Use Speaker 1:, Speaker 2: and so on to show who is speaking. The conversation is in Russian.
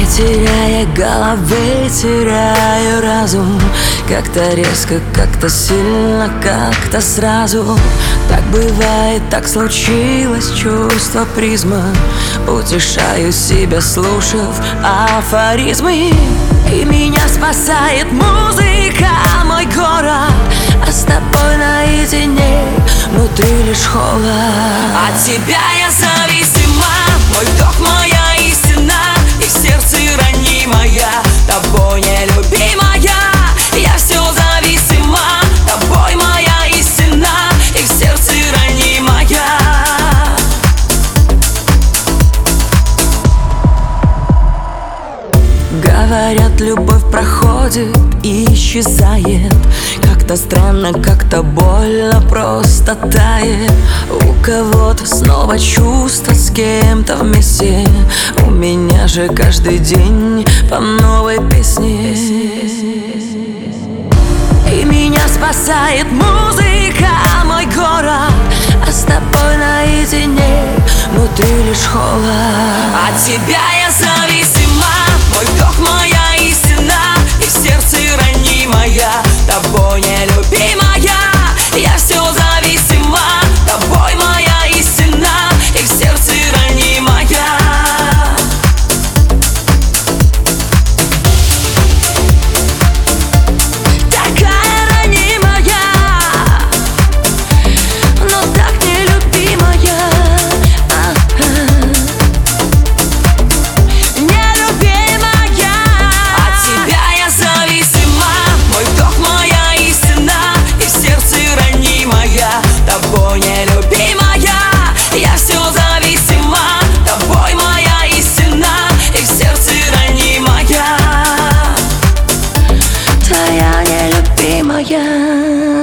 Speaker 1: теряя головы, теряю разум. Как-то резко, как-то сильно, как-то сразу. Так бывает, так случилось, чувство призма. Утешаю себя, слушав афоризмы. И меня спасает музыка, мой город. А с тобой наедине, внутри лишь холод. От тебя я зависима, мой вдох, моя истина. И в сердце ранимая, тобой нелюбимая. Я все зависима, тобой моя истина. И в сердце ранимая. Говорят, любовь проходит и исчезает. Как-то странно, как-то больно, просто тает. У кого-то снова чувство с кем-то вместе. У меня же каждый день по новой песне. И меня спасает музыка, мой город. А с тобой наедине, внутри лишь холод. От тебя я зависима, мой вдох, моя истина. И в сердце ранимая, тобой нелюбимая. Я все зависима, тобой моя истина. И в сердце ранимая. Твоя нелюбимая.